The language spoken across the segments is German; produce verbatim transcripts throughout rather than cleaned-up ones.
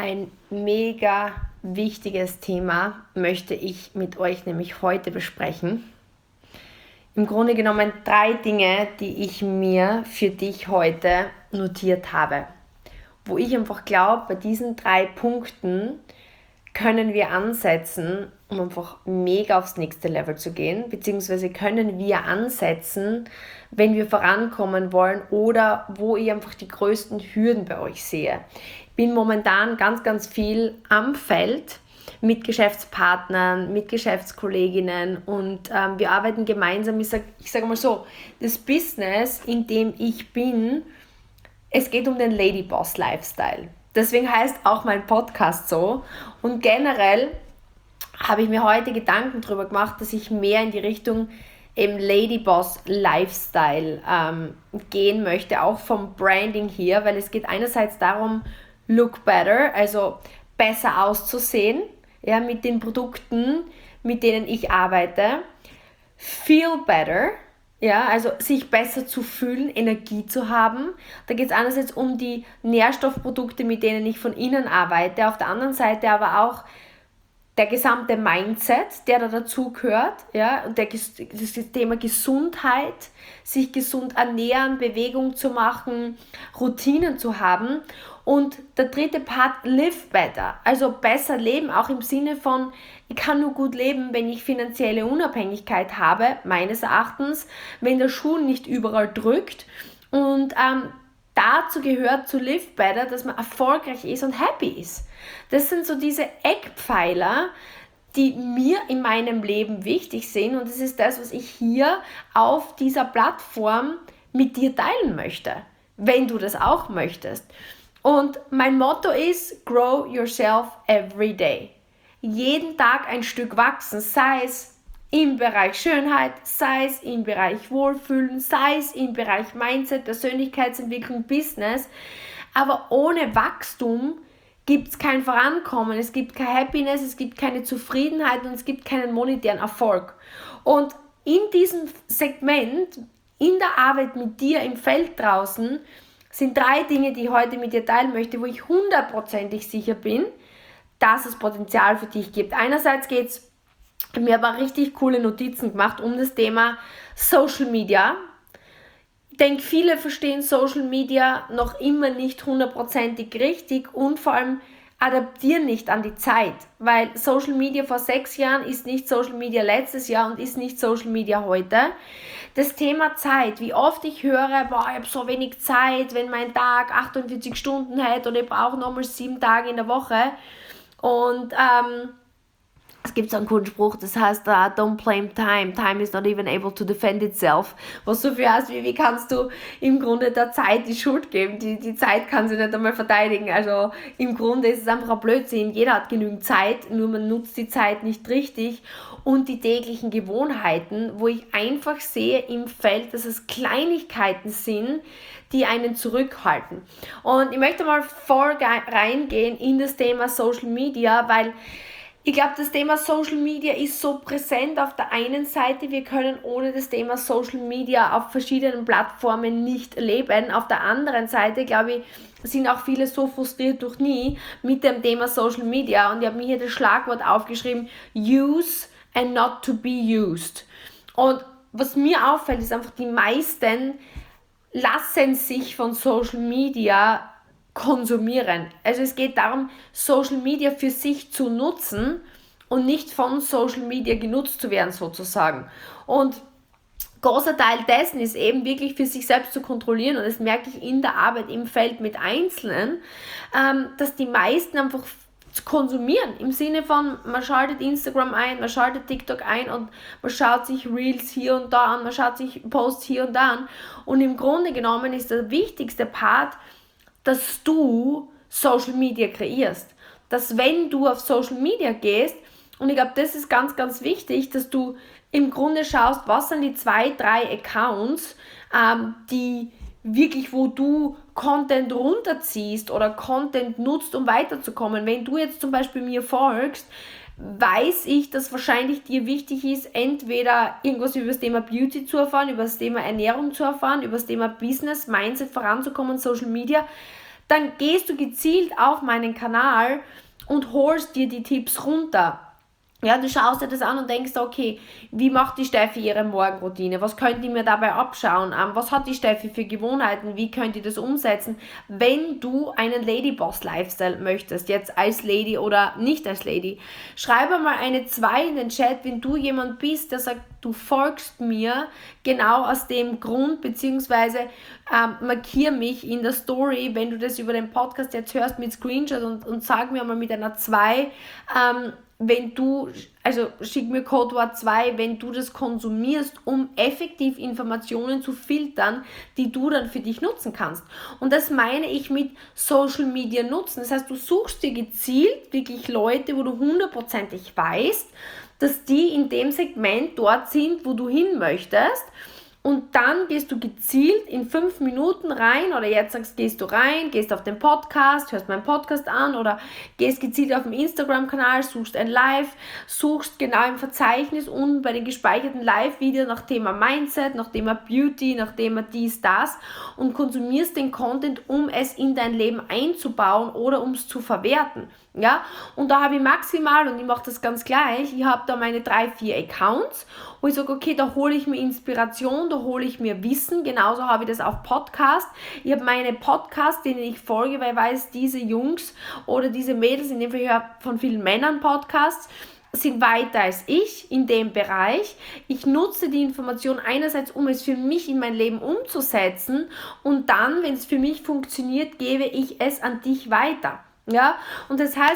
Ein mega wichtiges Thema möchte ich mit euch nämlich heute besprechen. Im Grunde genommen drei Dinge, die ich mir für dich heute notiert habe. Wo ich einfach glaube, bei diesen drei Punkten können wir ansetzen, um einfach mega aufs nächste Level zu gehen, beziehungsweise können wir ansetzen, wenn wir vorankommen wollen oder wo ich einfach die größten Hürden bei euch sehe. Ich bin momentan ganz, ganz viel am Feld mit Geschäftspartnern, mit Geschäftskolleginnen und ähm, wir arbeiten gemeinsam. Ich sage ich sag mal so, das Business, in dem ich bin, es geht um den Ladyboss Lifestyle. Deswegen heißt auch mein Podcast so. Und generell habe ich mir heute Gedanken darüber gemacht, dass ich mehr in die Richtung eben Ladyboss Lifestyle ähm, gehen möchte, auch vom Branding hier, weil es geht einerseits darum, look better, also besser auszusehen, ja, mit den Produkten, mit denen ich arbeite, feel better, ja, also sich besser zu fühlen, Energie zu haben. Da geht es einerseits um die Nährstoffprodukte, mit denen ich von innen arbeite, auf der anderen Seite aber auch der gesamte Mindset, der da dazu gehört, ja, und der, das Thema Gesundheit, sich gesund ernähren, Bewegung zu machen, Routinen zu haben. Und der dritte Part, live better, also besser leben, auch im Sinne von, ich kann nur gut leben, wenn ich finanzielle Unabhängigkeit habe, meines Erachtens, wenn der Schuh nicht überall drückt. Und ähm, dazu gehört zu live better, dass man erfolgreich ist und happy ist. Das sind so diese Eckpfeiler, die mir in meinem Leben wichtig sind, und das ist das, was ich hier auf dieser Plattform mit dir teilen möchte, wenn du das auch möchtest. Und mein Motto ist, grow yourself every day. Jeden Tag ein Stück wachsen, sei es im Bereich Schönheit, sei es im Bereich Wohlfühlen, sei es im Bereich Mindset, Persönlichkeitsentwicklung, Business. Aber ohne Wachstum gibt es kein Vorankommen, es gibt kein Happiness, es gibt keine Zufriedenheit und es gibt keinen monetären Erfolg. Und in diesem Segment, in der Arbeit mit dir im Feld draußen, sind drei Dinge, die ich heute mit dir teilen möchte, wo ich hundertprozentig sicher bin, dass es Potenzial für dich gibt. Einerseits geht es, mir aber richtig coole Notizen gemacht um das Thema Social Media. Ich denke, viele verstehen Social Media noch immer nicht hundertprozentig richtig und vor allem adaptieren nicht an die Zeit, weil Social Media vor sechs Jahren ist nicht Social Media letztes Jahr und ist nicht Social Media heute. Das Thema Zeit, wie oft ich höre, boah, ich habe so wenig Zeit, wenn mein Tag achtundvierzig Stunden hat oder ich brauche nochmal sieben Tage in der Woche. Und ähm, es gibt so einen coolen Spruch, das heißt, uh, don't blame time, time is not even able to defend itself. Was so viel heißt, wie, wie kannst du im Grunde der Zeit die Schuld geben? Die, die Zeit kann sie nicht einmal verteidigen. Also im Grunde ist es einfach ein Blödsinn. Jeder hat genügend Zeit, nur man nutzt die Zeit nicht richtig. Und die täglichen Gewohnheiten, wo ich einfach sehe im Feld, dass es Kleinigkeiten sind, die einen zurückhalten. Und ich möchte mal voll reingehen in das Thema Social Media, weil ich glaube, das Thema Social Media ist so präsent auf der einen Seite, wir können ohne das Thema Social Media auf verschiedenen Plattformen nicht leben. Auf der anderen Seite, glaube ich, sind auch viele so frustriert durch nie mit dem Thema Social Media. Und ich habe mir hier das Schlagwort aufgeschrieben, use and not to be used. Und was mir auffällt, ist einfach, die meisten lassen sich von Social Media konsumieren. Also es geht darum, Social Media für sich zu nutzen und nicht von Social Media genutzt zu werden sozusagen. Und großer Teil dessen ist eben wirklich für sich selbst zu kontrollieren, und das merke ich in der Arbeit im Feld mit Einzelnen, ähm, dass die meisten einfach konsumieren, im Sinne von, man schaltet Instagram ein, man schaltet TikTok ein und man schaut sich Reels hier und da an, man schaut sich Posts hier und da an, und im Grunde genommen ist der wichtigste Part, dass du Social Media kreierst. Dass wenn du auf Social Media gehst, und ich glaube, das ist ganz, ganz wichtig, dass du im Grunde schaust, was sind die zwei, drei Accounts, ähm, die wirklich, wo du Content runterziehst oder Content nutzt, um weiterzukommen. Wenn du jetzt zum Beispiel mir folgst, weiß ich, dass wahrscheinlich dir wichtig ist, entweder irgendwas über das Thema Beauty zu erfahren, über das Thema Ernährung zu erfahren, über das Thema Business, Mindset voranzukommen, Social Media. dann gehst du gezielt auf meinen Kanal und holst dir die Tipps runter. Ja, du schaust dir das an und denkst, okay, wie macht die Steffi ihre Morgenroutine? Was könnte ich mir dabei abschauen? Was hat die Steffi für Gewohnheiten? Wie könnte ich das umsetzen? Wenn du einen Ladyboss-Lifestyle möchtest, jetzt als Lady oder nicht als Lady, schreibe mal eine zwei in den Chat, wenn du jemand bist, der sagt, du folgst mir genau aus dem Grund, beziehungsweise ähm, markiere mich in der Story, wenn du das über den Podcast jetzt hörst mit Screenshot und, und sag mir mal mit einer zwei, ähm, wenn du, also schick mir Codewort zwei, wenn du das konsumierst, um effektiv Informationen zu filtern, die du dann für dich nutzen kannst. Und das meine ich mit Social Media nutzen. Das heißt, du suchst dir gezielt wirklich Leute, wo du hundertprozentig weißt, dass die in dem Segment dort sind, wo du hin möchtest. Und dann gehst du gezielt in fünf Minuten rein oder jetzt sagst, gehst du rein, gehst auf den Podcast, hörst meinen Podcast an oder gehst gezielt auf den Instagram-Kanal, suchst ein Live, suchst genau im Verzeichnis unten bei den gespeicherten Live-Videos nach Thema Mindset, nach Thema Beauty, nach Thema dies, das und konsumierst den Content, um es in dein Leben einzubauen oder um es zu verwerten. Ja, und da habe ich maximal, und ich mache das ganz gleich, ich habe da meine drei, vier Accounts, wo ich sage, okay, da hole ich mir Inspiration, da hole ich mir Wissen, genauso habe ich das auf Podcast. Ich habe meine Podcasts, denen ich folge, weil ich weiß, diese Jungs oder diese Mädels, in dem Fall ich höre von vielen Männern Podcasts, sind weiter als ich in dem Bereich. Ich nutze die Information einerseits, um es für mich in mein Leben umzusetzen und dann, wenn es für mich funktioniert, gebe ich es an dich weiter. Ja, und das heißt,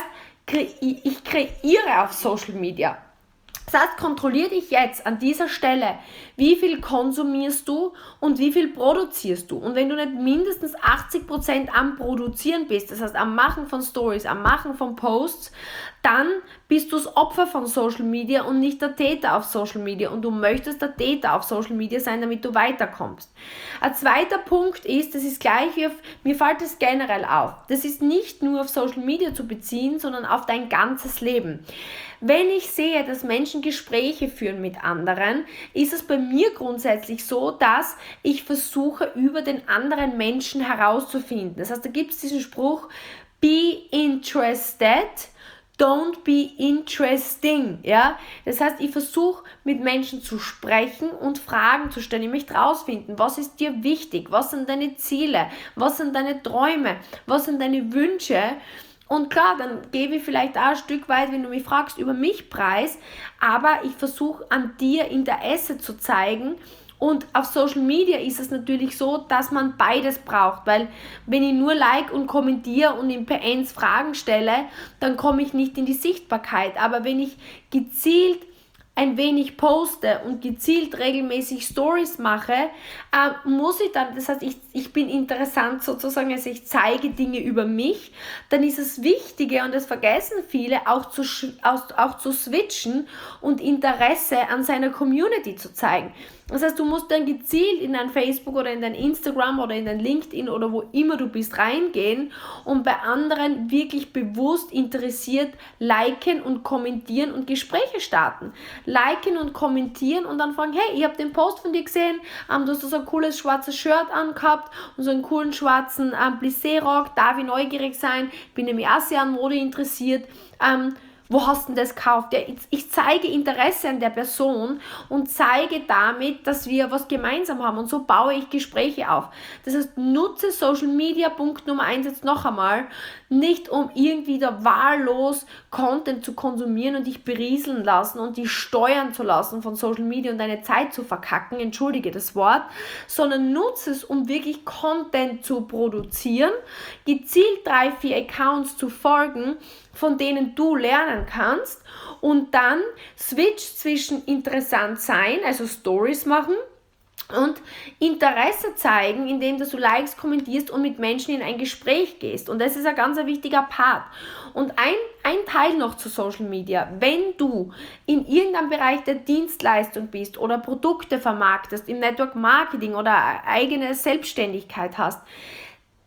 ich kreiere auf Social Media. Das heißt, kontrolliere dich jetzt an dieser Stelle, wie viel konsumierst du und wie viel produzierst du. Und wenn du nicht mindestens achtzig Prozent am Produzieren bist, das heißt am Machen von Stories, am Machen von Posts, dann bist du das Opfer von Social Media und nicht der Täter auf Social Media. Und du möchtest der Täter auf Social Media sein, damit du weiterkommst. Ein zweiter Punkt ist, das ist gleich wie auf, mir fällt das generell auf, das ist nicht nur auf Social Media zu beziehen, sondern auf dein ganzes Leben. Wenn ich sehe, dass Menschen Gespräche führen mit anderen, ist es bei mir grundsätzlich so, dass ich versuche, über den anderen Menschen herauszufinden. Das heißt, da gibt es diesen Spruch, be interested, don't be interesting. Ja? Das heißt, ich versuche, mit Menschen zu sprechen und Fragen zu stellen. Ich möchte herausfinden, was ist dir wichtig, was sind deine Ziele, was sind deine Träume, was sind deine Wünsche. Und klar, dann gebe ich vielleicht auch ein Stück weit, wenn du mich fragst, über mich preis, aber ich versuche an dir Interesse zu zeigen. Und auf Social Media ist es natürlich so, dass man beides braucht, weil wenn ich nur like und kommentiere und in P Ns Fragen stelle, dann komme ich nicht in die Sichtbarkeit. Aber wenn ich gezielt ein wenig poste und gezielt regelmäßig Stories mache, äh, muss ich dann, das heißt, ich, ich bin interessant sozusagen, also ich zeige Dinge über mich, dann ist es wichtiger, und das vergessen viele, auch zu, auch, auch zu switchen und Interesse an seiner Community zu zeigen. Das heißt, du musst dann gezielt in dein Facebook oder in dein Instagram oder in dein LinkedIn oder wo immer du bist reingehen und bei anderen wirklich bewusst interessiert liken und kommentieren und Gespräche starten. Liken und kommentieren und dann fragen, hey, ich habe den Post von dir gesehen, ähm, du hast so ein cooles schwarzes Shirt angehabt und so einen coolen schwarzen ähm, Plissé-Rock, darf ich neugierig sein, bin nämlich auch sehr an Mode interessiert, ähm, wo hast du denn das gekauft? Ja, ich, ich zeige Interesse an der Person und zeige damit, dass wir was gemeinsam haben. Und so baue ich Gespräche auf. Das heißt, nutze Social Media, Punkt Nummer eins jetzt noch einmal, nicht um irgendwie da wahllos Content zu konsumieren und dich berieseln lassen und dich steuern zu lassen von Social Media und deine Zeit zu verkacken, entschuldige das Wort, sondern nutze es, um wirklich Content zu produzieren, gezielt drei, vier Accounts zu folgen, von denen du lernen kannst und dann switch zwischen interessant sein, also Stories machen, und Interesse zeigen, indem dass du Likes, kommentierst und mit Menschen in ein Gespräch gehst. Und das ist ein ganz wichtiger Part. Und ein, ein Teil noch zu Social Media. Wenn du in irgendeinem Bereich der Dienstleistung bist oder Produkte vermarktest, im Network Marketing oder eigene Selbstständigkeit hast,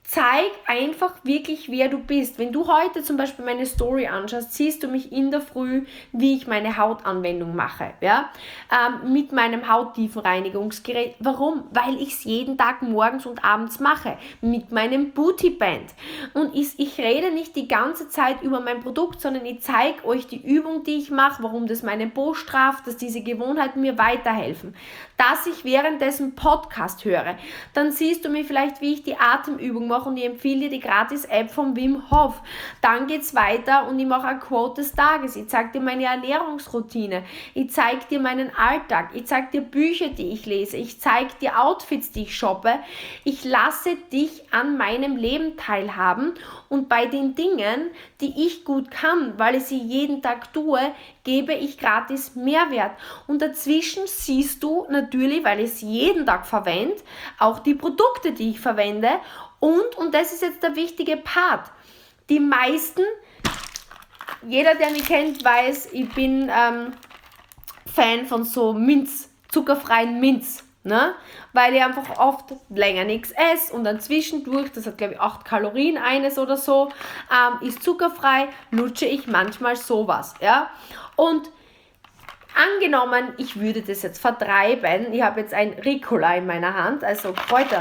zeig einfach wirklich, wer du bist. Wenn du heute zum Beispiel meine Story anschaust, siehst du mich in der Früh, wie ich meine Hautanwendung mache, ja, ähm, mit meinem Hauttiefenreinigungsgerät. Warum? Weil ich es jeden Tag morgens und abends mache, mit meinem Bootyband. Und ich, ich rede nicht die ganze Zeit über mein Produkt, sondern ich zeige euch die Übung, die ich mache, warum das meinen Po strafft, dass diese Gewohnheiten mir weiterhelfen, dass ich währenddessen Podcast höre. Dann siehst du mir vielleicht, wie ich die Atemübung mache, und ich empfehle dir die Gratis-App von Wim Hof. Dann geht es weiter und ich mache ein Quote des Tages. Ich zeige dir meine Ernährungsroutine. Ich zeige dir meinen Alltag. Ich zeige dir Bücher, die ich lese. Ich zeige dir Outfits, die ich shoppe. Ich lasse dich an meinem Leben teilhaben, und bei den Dingen, die ich gut kann, weil ich sie jeden Tag tue, gebe ich gratis Mehrwert. Und dazwischen siehst du natürlich, weil ich es jeden Tag verwende, auch die Produkte, die ich verwende. Und, und das ist jetzt der wichtige Part, die meisten, jeder, der mich kennt, weiß, ich bin ähm, Fan von so Minz, zuckerfreien Minz, ne? Weil ich einfach oft länger nichts esse und dann zwischendurch, das hat glaube ich acht Kalorien eines oder so, ähm, ist zuckerfrei, lutsche ich manchmal sowas, ja? Und angenommen, ich würde das jetzt vertreiben, ich habe jetzt ein Ricola in meiner Hand, also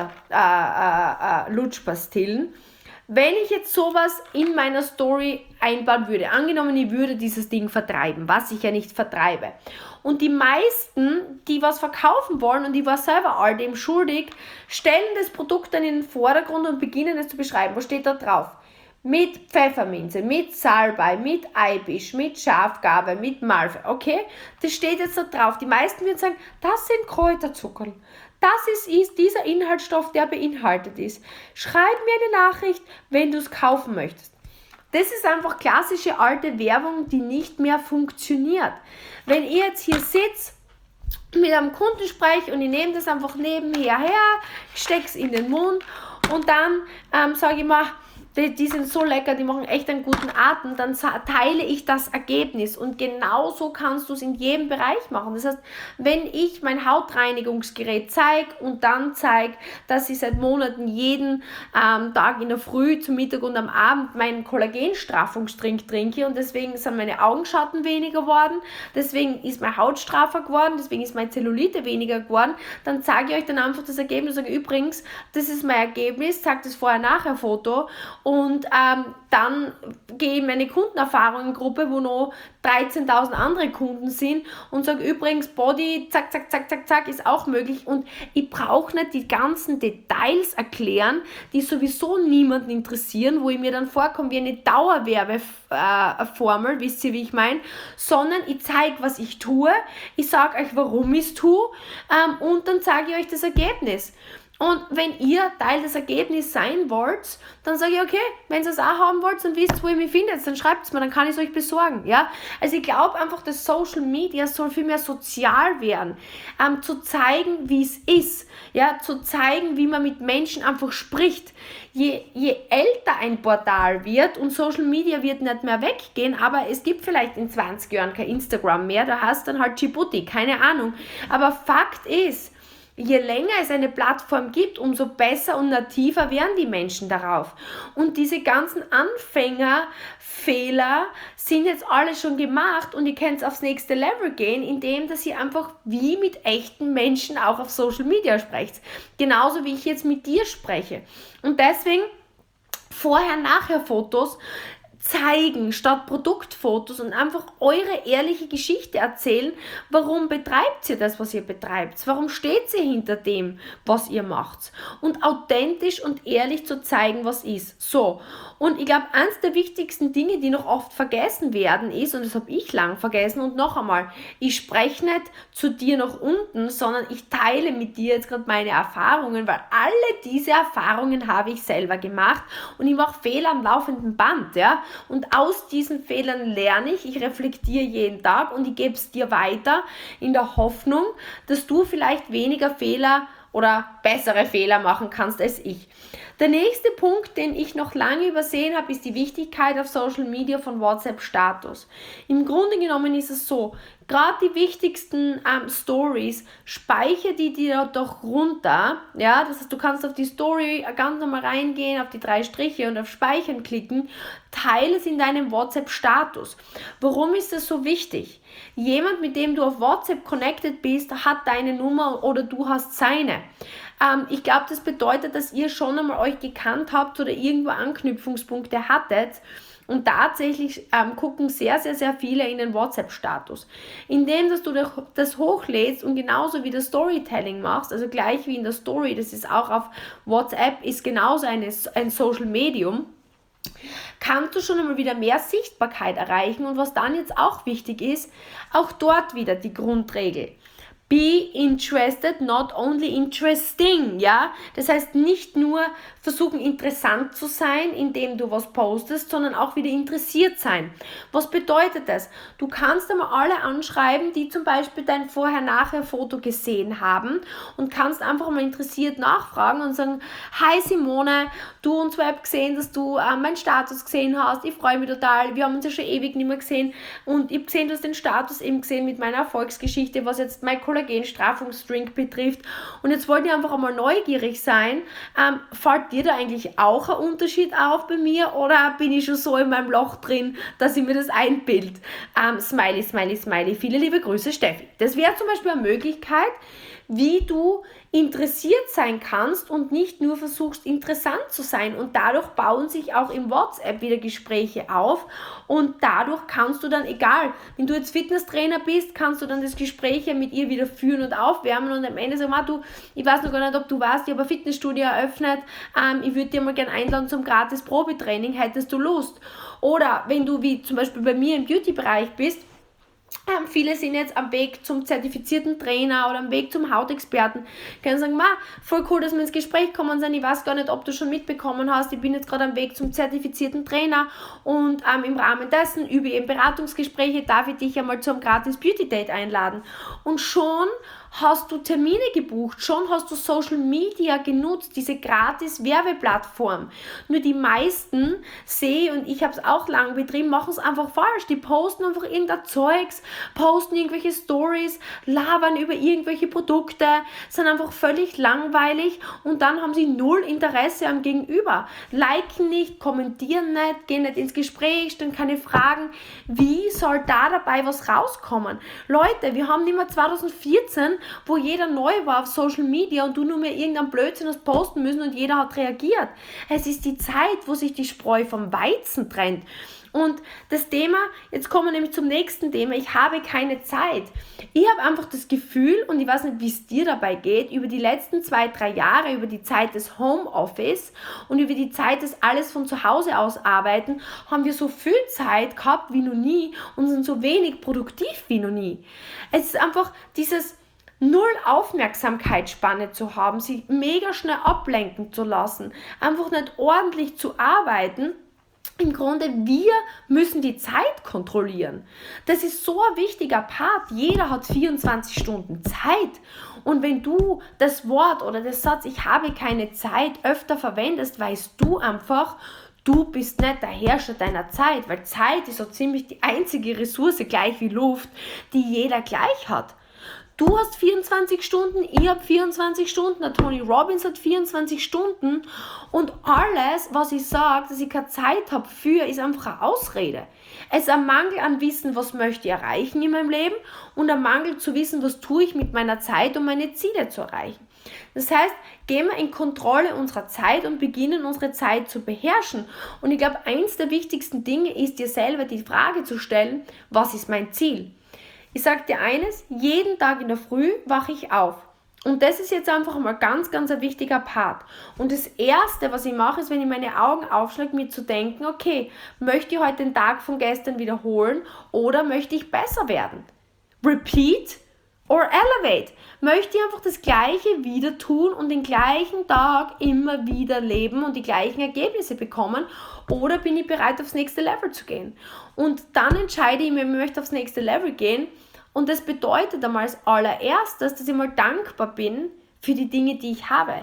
Kräuter-Lutschpastillen. Äh, äh, äh, Wenn ich jetzt sowas in meiner Story einbauen würde, angenommen, ich würde dieses Ding vertreiben, was ich ja nicht vertreibe, und die meisten, die was verkaufen wollen, und ich war selber all dem schuldig, stellen das Produkt dann in den Vordergrund und beginnen es zu beschreiben. Was steht da drauf? Mit Pfefferminze, mit Salbei, mit Eibisch, mit Schafgarbe, mit Malve. Okay, das steht jetzt da drauf. Die meisten würden sagen, das sind Kräuterzuckerl. Das ist, ist dieser Inhaltsstoff, der beinhaltet ist. Schreib mir eine Nachricht, wenn du es kaufen möchtest. Das ist einfach klassische alte Werbung, die nicht mehr funktioniert. Wenn ihr jetzt hier sitzt, mit einem Kunden spreche und ich nehme das einfach nebenher her, stecke es in den Mund und dann ähm, sage ich mal, Die, die sind so lecker, die machen echt einen guten Atem, dann teile ich das Ergebnis, und genauso kannst du es in jedem Bereich machen. Das heißt, wenn ich mein Hautreinigungsgerät zeige und dann zeige, dass ich seit Monaten jeden ähm, Tag in der Früh, zum Mittag und am Abend meinen Kollagenstraffungstrink trinke und deswegen sind meine Augenschatten weniger geworden, deswegen ist meine Haut straffer geworden, deswegen ist meine Zellulite weniger geworden, dann zeige ich euch dann einfach das Ergebnis und sage, übrigens, das ist mein Ergebnis, zeige das Vorher-Nachher-Foto. Und ähm, dann gehe ich in meine Kundenerfahrungen-Gruppe, wo noch dreizehntausend andere Kunden sind, und sage übrigens, Body, zack, zack, zack, zack, zack, ist auch möglich. Und ich brauche nicht die ganzen Details erklären, die sowieso niemanden interessieren, wo ich mir dann vorkomme wie eine Dauerwerbeformel, wisst ihr, wie ich meine, sondern ich zeige, was ich tue, ich sage euch, warum ich es tue, ähm, und dann zeige ich euch das Ergebnis. Und wenn ihr Teil des Ergebnisses sein wollt, dann sage ich, okay, wenn ihr es auch haben wollt und wisst, wo ihr mich findet, dann schreibt es mir, dann kann ich es euch besorgen. Ja? Also ich glaube einfach, dass Social Media soll viel mehr sozial werden, ähm, zu zeigen, wie es ist, ja? Zu zeigen, wie man mit Menschen einfach spricht. Je, je älter ein Portal wird, und Social Media wird nicht mehr weggehen, aber es gibt vielleicht in zwanzig Jahren kein Instagram mehr, da hast du dann halt Djibouti, keine Ahnung. Aber Fakt ist, je länger es eine Plattform gibt, umso besser und nativer werden die Menschen darauf. Und diese ganzen Anfängerfehler sind jetzt alle schon gemacht, und ihr könnt aufs nächste Level gehen, indem dass ihr einfach wie mit echten Menschen auch auf Social Media sprecht. Genauso wie ich jetzt mit dir spreche. Und deswegen Vorher-Nachher-Fotos zeigen statt Produktfotos und einfach eure ehrliche Geschichte erzählen. Warum betreibt ihr das, was ihr betreibt? Warum steht ihr hinter dem, was ihr macht? Und authentisch und ehrlich zu zeigen, was ist. So, und ich glaube, eines der wichtigsten Dinge, die noch oft vergessen werden, ist, und das habe ich lang vergessen, und noch einmal, ich spreche nicht zu dir nach unten, sondern ich teile mit dir jetzt gerade meine Erfahrungen, weil alle diese Erfahrungen habe ich selber gemacht, und ich mache Fehler am laufenden Band, ja. Und aus diesen Fehlern lerne ich, ich reflektiere jeden Tag und ich gebe es dir weiter in der Hoffnung, dass du vielleicht weniger Fehler oder bessere Fehler machen kannst als ich. Der nächste Punkt, den ich noch lange übersehen habe, ist die Wichtigkeit auf Social Media von WhatsApp-Status. Im Grunde genommen ist es so, gerade die wichtigsten ähm, Stories, speichere die dir doch runter. Ja, das heißt, du kannst auf die Story ganz normal reingehen, auf die drei Striche und auf Speichern klicken. Teile es in deinem WhatsApp-Status. Warum ist das so wichtig? Jemand, mit dem du auf WhatsApp connected bist, hat deine Nummer oder du hast seine. Ähm, ich glaube, das bedeutet, dass ihr schon einmal euch gekannt habt oder irgendwo Anknüpfungspunkte hattet. Und tatsächlich ähm, gucken sehr, sehr, sehr viele in den WhatsApp-Status. Indem, dass du das hochlädst und genauso wie das Storytelling machst, also gleich wie in der Story, das ist auch auf WhatsApp, ist genauso eine, ein Social-Medium, kannst du schon einmal wieder mehr Sichtbarkeit erreichen. Und was dann jetzt auch wichtig ist, auch dort wieder die Grundregel. Be interested, not only interesting, ja? Das heißt, nicht nur versuchen interessant zu sein, indem du was postest, sondern auch wieder interessiert sein. Was bedeutet das? Du kannst einmal alle anschreiben, die zum Beispiel dein Vorher-Nachher-Foto gesehen haben und kannst einfach mal interessiert nachfragen und sagen, hi Simone, du und so habe gesehen, dass du äh, meinen Status gesehen hast, ich freue mich total, wir haben uns ja schon ewig nicht mehr gesehen und ich habe gesehen, du hast den Status eben gesehen mit meiner Erfolgsgeschichte, was jetzt mein Kollagenstraffungsdrink betrifft. Und jetzt wollte ich einfach einmal neugierig sein. Ähm, fällt dir da eigentlich auch ein Unterschied auf bei mir oder bin ich schon so in meinem Loch drin, dass ich mir das einbild? Ähm, smiley, smiley, smiley. Viele liebe Grüße, Steffi. Das wäre zum Beispiel eine Möglichkeit, wie du interessiert sein kannst und nicht nur versuchst, interessant zu sein. Und dadurch bauen sich auch im WhatsApp wieder Gespräche auf und dadurch kannst du dann, egal, wenn du jetzt Fitnesstrainer bist, kannst du dann das Gespräch ja mit ihr wieder führen und aufwärmen und am Ende sagen, ah, du, ich weiß noch gar nicht, ob du weißt, ich habe ein Fitnessstudio eröffnet, ähm, ich würde dir mal gerne einladen zum gratis Probetraining, hättest du Lust? Oder wenn du wie zum Beispiel bei mir im Beauty-Bereich bist, Ähm, viele sind jetzt am Weg zum zertifizierten Trainer oder am Weg zum Hautexperten, können sagen, ma, voll cool, dass wir ins Gespräch kommen sind, ich weiß gar nicht, ob du schon mitbekommen hast, ich bin jetzt gerade am Weg zum zertifizierten Trainer und ähm, im Rahmen dessen, über eben Beratungsgespräche, darf ich dich einmal zu einem gratis Beauty Date einladen. Und schon hast du Termine gebucht, schon hast du Social Media genutzt, diese gratis Werbeplattform. Nur die meisten sehe, und ich habe es auch lange betrieben, machen es einfach falsch. Die posten einfach irgendein Zeugs, posten irgendwelche Stories, labern über irgendwelche Produkte, sind einfach völlig langweilig und dann haben sie null Interesse am Gegenüber. Liken nicht, kommentieren nicht, gehen nicht ins Gespräch, stellen keine Fragen. Wie soll da dabei was rauskommen? Leute, wir haben nicht mehr zwanzig vierzehn, wo jeder neu war auf Social Media und du nur mehr irgendeinen Blödsinn hast posten müssen und jeder hat reagiert. Es ist die Zeit, wo sich die Spreu vom Weizen trennt. Und das Thema, jetzt kommen wir nämlich zum nächsten Thema, ich habe keine Zeit. Ich habe einfach das Gefühl, und ich weiß nicht, wie es dir dabei geht, über die letzten zwei, drei Jahre, über die Zeit des Homeoffice und über die Zeit des alles von zu Hause aus arbeiten, haben wir so viel Zeit gehabt wie noch nie und sind so wenig produktiv wie noch nie. Es ist einfach dieses null Aufmerksamkeitsspanne zu haben, sich mega schnell ablenken zu lassen, einfach nicht ordentlich zu arbeiten. Im Grunde, wir müssen die Zeit kontrollieren. Das ist so ein wichtiger Part. Jeder hat vierundzwanzig Stunden Zeit. Und wenn du das Wort oder das Satz, ich habe keine Zeit, öfter verwendest, weißt du einfach, du bist nicht der Herrscher deiner Zeit, weil Zeit ist so ziemlich die einzige Ressource, gleich wie Luft, die jeder gleich hat. Du hast vierundzwanzig Stunden, ich habe vierundzwanzig Stunden, der Tony Robbins hat vierundzwanzig Stunden und alles, was ich sage, dass ich keine Zeit habe für, ist einfach eine Ausrede. Es ist ein Mangel an Wissen, was möchte ich erreichen in meinem Leben und ein Mangel zu wissen, was tue ich mit meiner Zeit, um meine Ziele zu erreichen. Das heißt, gehen wir in Kontrolle unserer Zeit und beginnen unsere Zeit zu beherrschen. Und ich glaube, eins der wichtigsten Dinge ist, dir selber die Frage zu stellen, was ist mein Ziel? Ich sage dir eines, jeden Tag in der Früh wache ich auf. Und das ist jetzt einfach mal ganz, ganz ein wichtiger Part. Und das Erste, was ich mache, ist, wenn ich meine Augen aufschlage, mir zu denken, okay, möchte ich heute den Tag von gestern wiederholen oder möchte ich besser werden? Repeat or elevate. Möchte ich einfach das Gleiche wieder tun und den gleichen Tag immer wieder leben und die gleichen Ergebnisse bekommen oder bin ich bereit, aufs nächste Level zu gehen? Und dann entscheide ich mir, ich möchte aufs nächste Level gehen und das bedeutet einmal als allererstes, dass ich mal dankbar bin für die Dinge, die ich habe.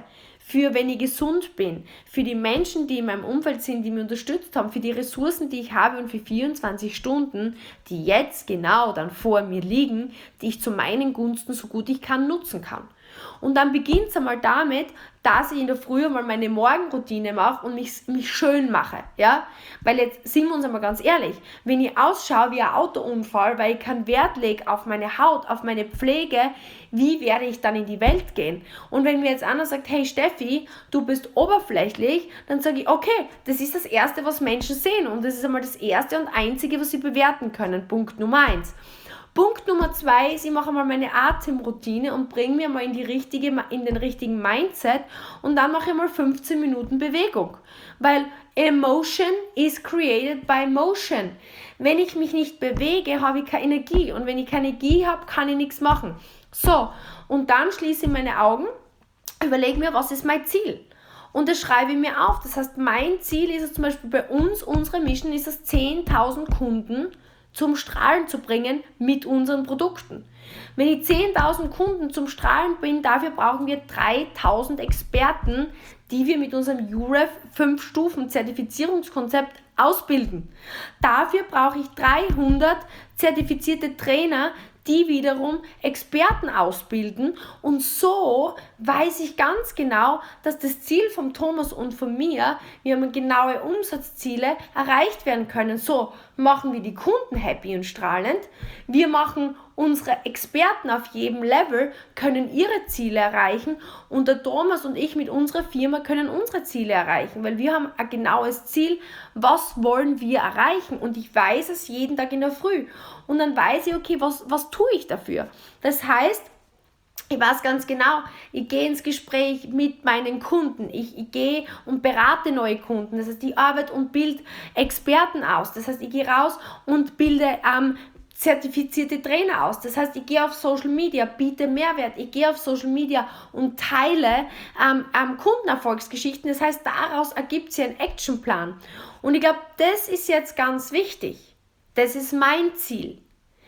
für wenn ich gesund bin, für die Menschen, die in meinem Umfeld sind, die mich unterstützt haben, für die Ressourcen, die ich habe und für vierundzwanzig Stunden, die jetzt genau dann vor mir liegen, die ich zu meinen Gunsten so gut ich kann nutzen kann. Und dann beginnt es einmal damit, dass ich in der Früh mal meine Morgenroutine mache und mich, mich schön mache. Ja? Weil jetzt sind wir uns einmal ganz ehrlich, wenn ich ausschaue wie ein Autounfall, weil ich keinen Wert lege auf meine Haut, auf meine Pflege, wie werde ich dann in die Welt gehen? Und wenn mir jetzt einer sagt, hey Steffi, du bist oberflächlich, dann sage ich, okay, das ist das Erste, was Menschen sehen und das ist einmal das Erste und Einzige, was sie bewerten können. Punkt Nummer eins. Punkt Nummer zwei ist, ich mache mal meine Atemroutine und bringe mir mal in, die richtige, in den richtigen Mindset und dann mache ich mal fünfzehn Minuten Bewegung. Weil Emotion is created by motion. Wenn ich mich nicht bewege, habe ich keine Energie und wenn ich keine Energie habe, kann ich nichts machen. So, und dann schließe ich meine Augen, überlege mir, was ist mein Ziel? Und das schreibe ich mir auf. Das heißt, mein Ziel ist es zum Beispiel bei uns, unsere Mission ist es, zehntausend Kunden zum Strahlen zu bringen mit unseren Produkten. Wenn ich zehntausend Kunden zum Strahlen bin, dafür brauchen wir dreitausend Experten, die wir mit unserem U R E F fünf Stufen Zertifizierungskonzept ausbilden. Dafür brauche ich dreihundert zertifizierte Trainer, die wiederum Experten ausbilden und so weiß ich ganz genau, dass das Ziel von Thomas und von mir, wir haben genaue Umsatzziele, erreicht werden können. So machen wir die Kunden happy und strahlend, wir machen unsere Experten auf jedem Level, können ihre Ziele erreichen und der Thomas und ich mit unserer Firma können unsere Ziele erreichen, weil wir haben ein genaues Ziel, was wollen wir erreichen und ich weiß es jeden Tag in der Früh und dann weiß ich, okay, was, was tue ich dafür? Das heißt, ich weiß ganz genau, ich gehe ins Gespräch mit meinen Kunden, ich, ich gehe und berate neue Kunden, das heißt, ich arbeite und bilde Experten aus, das heißt, ich gehe raus und bilde ähm, zertifizierte Trainer aus. Das heißt, ich gehe auf Social Media, biete Mehrwert, ich gehe auf Social Media und teile ähm, ähm, Kundenerfolgsgeschichten. Das heißt, daraus ergibt sich ein Actionplan. Und ich glaube, das ist jetzt ganz wichtig. Das ist mein Ziel.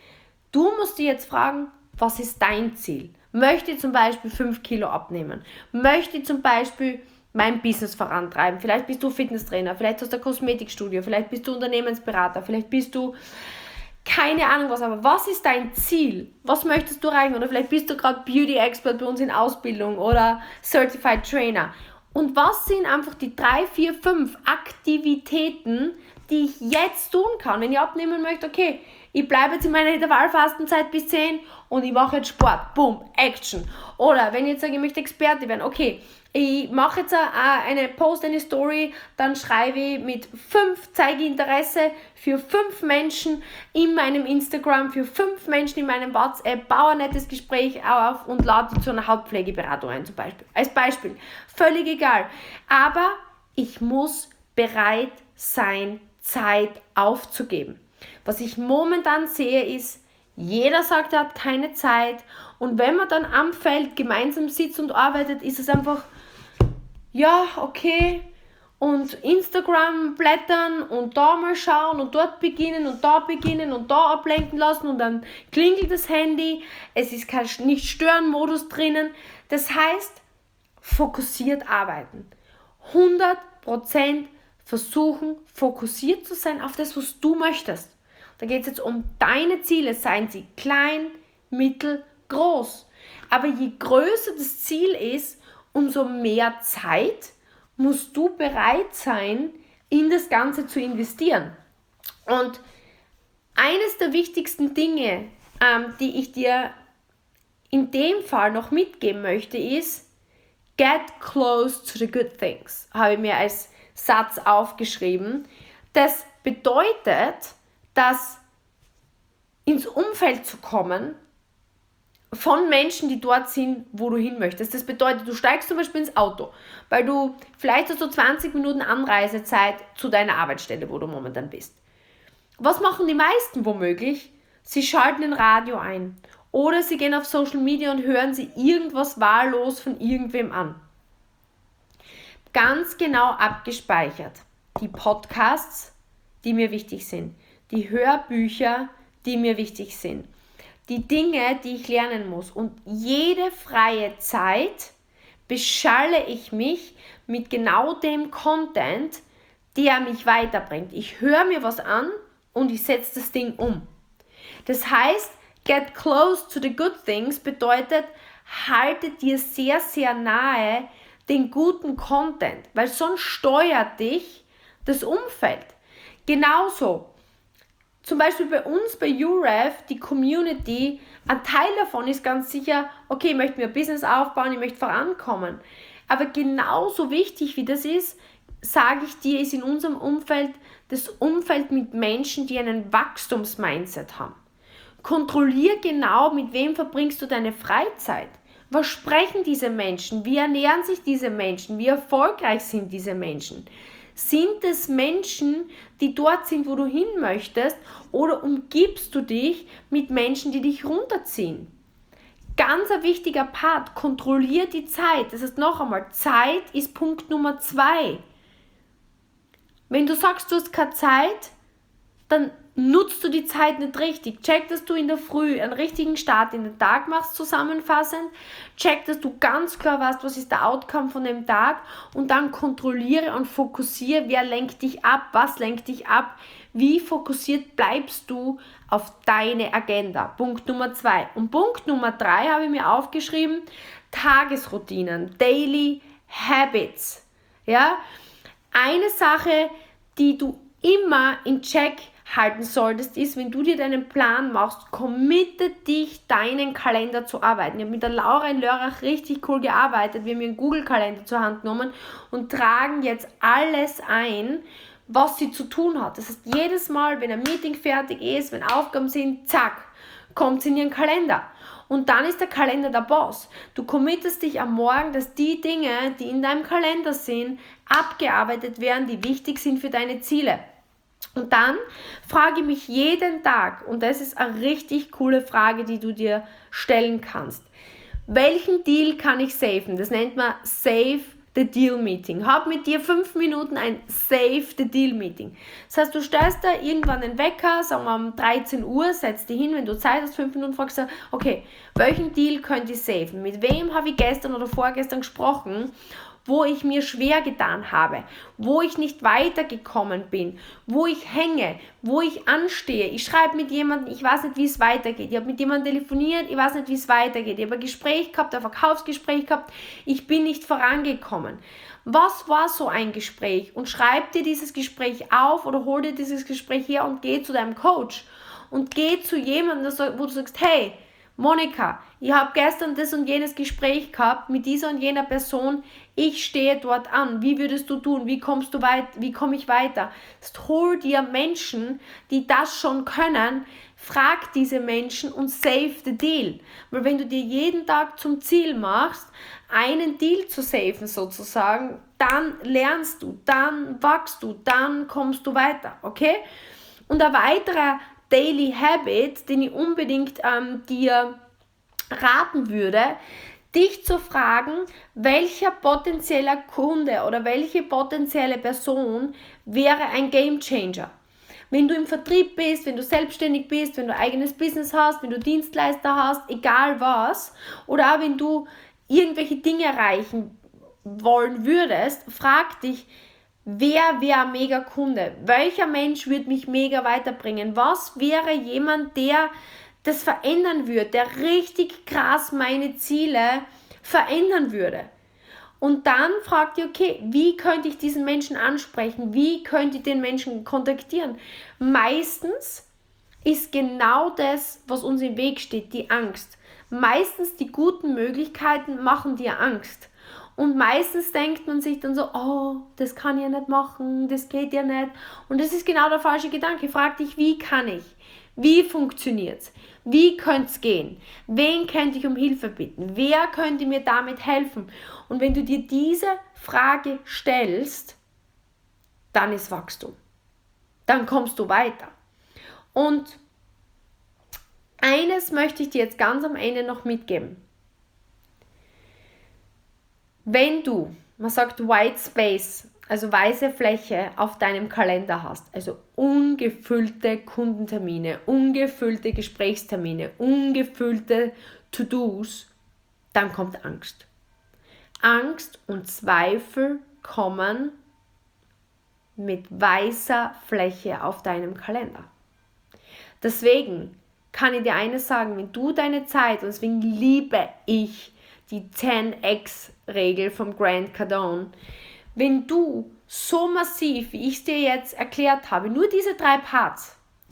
Du musst dir jetzt fragen, was ist dein Ziel? Möchte ich zum Beispiel fünf Kilo abnehmen? Möchte ich zum Beispiel mein Business vorantreiben? Vielleicht bist du Fitnesstrainer, vielleicht hast du ein Kosmetikstudio, vielleicht bist du Unternehmensberater, vielleicht bist du keine Ahnung was, aber was ist dein Ziel? Was möchtest du erreichen? Oder vielleicht bist du gerade Beauty-Expert bei uns in Ausbildung oder Certified Trainer. Und was sind einfach die drei, vier, fünf Aktivitäten, die ich jetzt tun kann? Wenn ich abnehmen möchte, okay, ich bleibe jetzt in meiner Intervallfastenzeit bis zehn und ich mache jetzt Sport. Boom, Action. Oder wenn ich jetzt sage, ich möchte Experte werden, okay, ich mache jetzt eine Post, eine Story, dann schreibe ich mit fünf, zeige Interesse für fünf Menschen in meinem Instagram, für fünf Menschen in meinem WhatsApp, baue ein nettes Gespräch auf und lade die zu einer Hautpflegeberatung ein zum Beispiel. Als Beispiel. Völlig egal. Aber ich muss bereit sein, Zeit aufzugeben. Was ich momentan sehe ist, jeder sagt, er hat keine Zeit und wenn man dann am Feld gemeinsam sitzt und arbeitet, ist es einfach, ja, okay, und Instagram blättern und da mal schauen und dort beginnen und da beginnen und da ablenken lassen und dann klingelt das Handy, es ist kein Nicht-Stören-Modus drinnen. Das heißt, fokussiert arbeiten. hundert Prozent versuchen, fokussiert zu sein auf das, was du möchtest. Da geht es jetzt um deine Ziele, seien sie klein, mittel, groß. Aber je größer das Ziel ist, umso mehr Zeit musst du bereit sein, in das Ganze zu investieren. Und eines der wichtigsten Dinge, ähm, die ich dir in dem Fall noch mitgeben möchte, ist, get close to the good things, habe ich mir als Satz aufgeschrieben. Das bedeutet, dass ins Umfeld zu kommen von Menschen, die dort sind, wo du hin möchtest. Das bedeutet, du steigst zum Beispiel ins Auto, weil du vielleicht hast du zwanzig Minuten Anreisezeit zu deiner Arbeitsstelle, wo du momentan bist. Was machen die meisten womöglich? Sie schalten ein Radio ein oder sie gehen auf Social Media und hören sie irgendwas wahllos von irgendwem an. Ganz genau abgespeichert. Die Podcasts, die mir wichtig sind. Die Hörbücher, die mir wichtig sind. Die Dinge, die ich lernen muss. Und jede freie Zeit beschalle ich mich mit genau dem Content, der mich weiterbringt. Ich höre mir was an und ich setze das Ding um. Das heißt, get close to the good things bedeutet, halte dir sehr, sehr nahe den guten Content, weil sonst steuert dich das Umfeld. Genauso, zum Beispiel bei uns bei U R E F, die Community, ein Teil davon ist ganz sicher, okay, ich möchte mir ein Business aufbauen, ich möchte vorankommen. Aber genauso wichtig wie das ist, sage ich dir, ist in unserem Umfeld das Umfeld mit Menschen, die einen Wachstumsmindset haben. Kontrollier genau, mit wem verbringst du deine Freizeit. Was sprechen diese Menschen? Wie ernähren sich diese Menschen? Wie erfolgreich sind diese Menschen? Sind es Menschen, die dort sind, wo du hin möchtest, oder umgibst du dich mit Menschen, die dich runterziehen? Ganz ein wichtiger Part, kontrollier die Zeit. Das heißt noch einmal, Zeit ist Punkt Nummer zwei. Wenn du sagst, du hast keine Zeit, dann nutzt du die Zeit nicht richtig. Check, dass du in der Früh einen richtigen Start in den Tag machst, zusammenfassend. Check, dass du ganz klar weißt, was ist der Outcome von dem Tag, und dann kontrolliere und fokussiere, wer lenkt dich ab, was lenkt dich ab, wie fokussiert bleibst du auf deine Agenda. Punkt Nummer zwei. Und Punkt Nummer drei habe ich mir aufgeschrieben, Tagesroutinen, Daily Habits. Ja? Eine Sache, die du immer in Check halten solltest, ist, wenn du dir deinen Plan machst, committe dich, deinen Kalender zu arbeiten. Ich habe mit der Laura in Lörrach richtig cool gearbeitet. Wir haben einen Google-Kalender zur Hand genommen und tragen jetzt alles ein, was sie zu tun hat. Das heißt, jedes Mal, wenn ein Meeting fertig ist, wenn Aufgaben sind, zack, kommt es in ihren Kalender. Und dann ist der Kalender der Boss. Du committest dich am Morgen, dass die Dinge, die in deinem Kalender sind, abgearbeitet werden, die wichtig sind für deine Ziele. Und dann frage ich mich jeden Tag, und das ist eine richtig coole Frage, die du dir stellen kannst: Welchen Deal kann ich saven? Das nennt man Save the Deal Meeting. Hab mit dir fünf Minuten ein Save the Deal Meeting. Das heißt, du stellst da irgendwann einen Wecker, sagen wir um dreizehn Uhr, setzt dich hin, wenn du Zeit hast, fünf Minuten, fragst du, okay, welchen Deal könnte ich saven? Mit wem habe ich gestern oder vorgestern gesprochen, wo ich mir schwer getan habe, wo ich nicht weitergekommen bin, wo ich hänge, wo ich anstehe. Ich schreibe mit jemandem, ich weiß nicht, wie es weitergeht. Ich habe mit jemandem telefoniert, ich weiß nicht, wie es weitergeht. Ich habe ein Gespräch gehabt, ein Verkaufsgespräch gehabt, ich bin nicht vorangekommen. Was war so ein Gespräch? Und schreib dir dieses Gespräch auf oder hol dir dieses Gespräch her und geh zu deinem Coach. Und geh zu jemandem, wo du sagst, hey, Monika, ich habe gestern das und jenes Gespräch gehabt mit dieser und jener Person, ich stehe dort an, wie würdest du tun, wie kommst du weit, wie komme ich weiter? Das hol dir Menschen, die das schon können, frag diese Menschen und save the deal. Weil wenn du dir jeden Tag zum Ziel machst, einen Deal zu saven sozusagen, dann lernst du, dann wachst du, dann kommst du weiter, okay? Und ein weiterer Daily Habit, den ich unbedingt ähm, dir raten würde, dich zu fragen, welcher potenzieller Kunde oder welche potenzielle Person wäre ein Game Changer. Wenn du im Vertrieb bist, wenn du selbstständig bist, wenn du eigenes Business hast, wenn du Dienstleister hast, egal was, oder auch wenn du irgendwelche Dinge erreichen wollen würdest, frag dich, wer wäre ein mega Kunde? Welcher Mensch würde mich mega weiterbringen? Was wäre jemand, der das verändern würde, der richtig krass meine Ziele verändern würde? Und dann frag dir, okay, wie könnte ich diesen Menschen ansprechen? Wie könnte ich den Menschen kontaktieren? Meistens ist genau das, was uns im Weg steht, die Angst. Meistens die guten Möglichkeiten machen dir Angst. Und meistens denkt man sich dann so, oh, das kann ich ja nicht machen, das geht ja nicht. Und das ist genau der falsche Gedanke. Frag dich, wie kann ich? Wie funktioniert es? Wie könnte es gehen? Wen könnte ich um Hilfe bitten? Wer könnte mir damit helfen? Und wenn du dir diese Frage stellst, dann ist Wachstum. Dann kommst du weiter. Und eines möchte ich dir jetzt ganz am Ende noch mitgeben. Wenn du, man sagt White Space, also weiße Fläche auf deinem Kalender hast, also ungefüllte Kundentermine, ungefüllte Gesprächstermine, ungefüllte To-Dos, dann kommt Angst. Angst und Zweifel kommen mit weißer Fläche auf deinem Kalender. Deswegen kann ich dir eines sagen, wenn du deine Zeit, und deswegen liebe ich die zehn X Regel vom Grant Cardone, wenn du so massiv, wie ich es dir jetzt erklärt habe, nur diese drei Parts,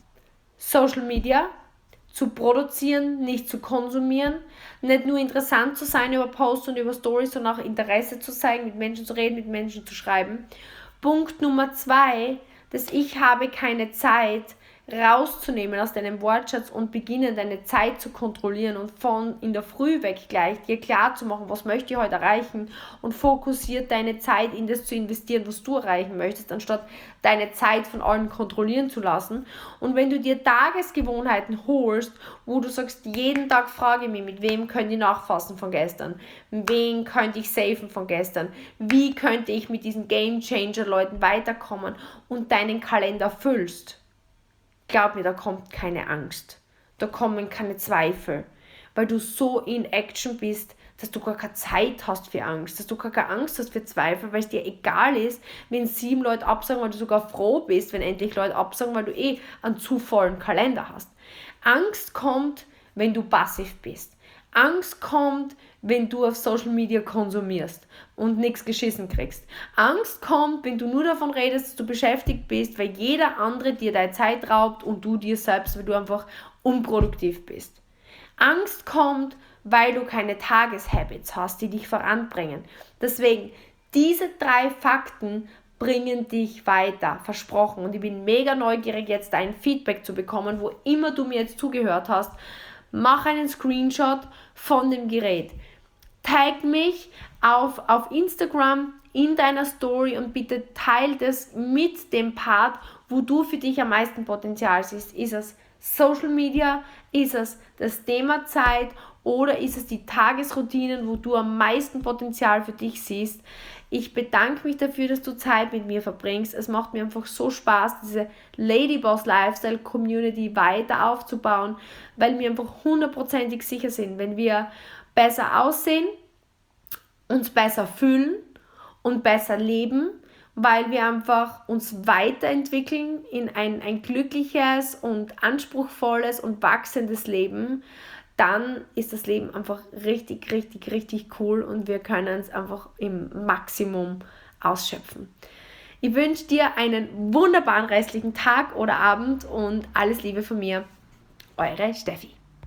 Social Media zu produzieren, nicht zu konsumieren, nicht nur interessant zu sein über Posts und über Stories, sondern auch Interesse zu zeigen, mit Menschen zu reden, mit Menschen zu schreiben. Punkt Nummer zwei, dass ich habe keine Zeit, rauszunehmen aus deinem Wortschatz und beginnen, deine Zeit zu kontrollieren und von in der Früh weg gleich dir klar zu machen, was möchte ich heute erreichen und fokussiert deine Zeit in das zu investieren, was du erreichen möchtest, anstatt deine Zeit von allen kontrollieren zu lassen. Und wenn du dir Tagesgewohnheiten holst, wo du sagst, jeden Tag frage ich mich, mit wem könnte ich nachfassen von gestern, wen könnte ich safen von gestern, wie könnte ich mit diesen Game-Changer-Leuten weiterkommen und deinen Kalender füllst, glaub mir, da kommt keine Angst. Da kommen keine Zweifel. Weil du so in Action bist, dass du gar keine Zeit hast für Angst. Dass du gar keine Angst hast für Zweifel, weil es dir egal ist, wenn sieben Leute absagen, weil du sogar froh bist, wenn endlich Leute absagen, weil du eh einen zu vollen Kalender hast. Angst kommt, wenn du passiv bist. Angst kommt, wenn du auf Social Media konsumierst und nichts geschissen kriegst. Angst kommt, wenn du nur davon redest, dass du beschäftigt bist, weil jeder andere dir deine Zeit raubt und du dir selbst, weil du einfach unproduktiv bist. Angst kommt, weil du keine Tageshabits hast, die dich voranbringen. Deswegen, diese drei Fakten bringen dich weiter, versprochen. Und ich bin mega neugierig, jetzt dein Feedback zu bekommen, wo immer du mir jetzt zugehört hast. Mach einen Screenshot von dem Gerät. Tag mich auf, auf Instagram in deiner Story und bitte teile das mit dem Part, wo du für dich am meisten Potenzial siehst. Ist es Social Media? Ist es das Thema Zeit? Oder ist es die Tagesroutinen, wo du am meisten Potenzial für dich siehst? Ich bedanke mich dafür, dass du Zeit mit mir verbringst. Es macht mir einfach so Spaß, diese Ladyboss Lifestyle Community weiter aufzubauen, weil wir einfach hundertprozentig sicher sind, wenn wir besser aussehen, uns besser fühlen und besser leben, weil wir einfach uns weiterentwickeln in ein, ein glückliches und anspruchsvolles und wachsendes Leben, dann ist das Leben einfach richtig, richtig, richtig cool und wir können es einfach im Maximum ausschöpfen. Ich wünsche dir einen wunderbaren restlichen Tag oder Abend und alles Liebe von mir, eure Steffi.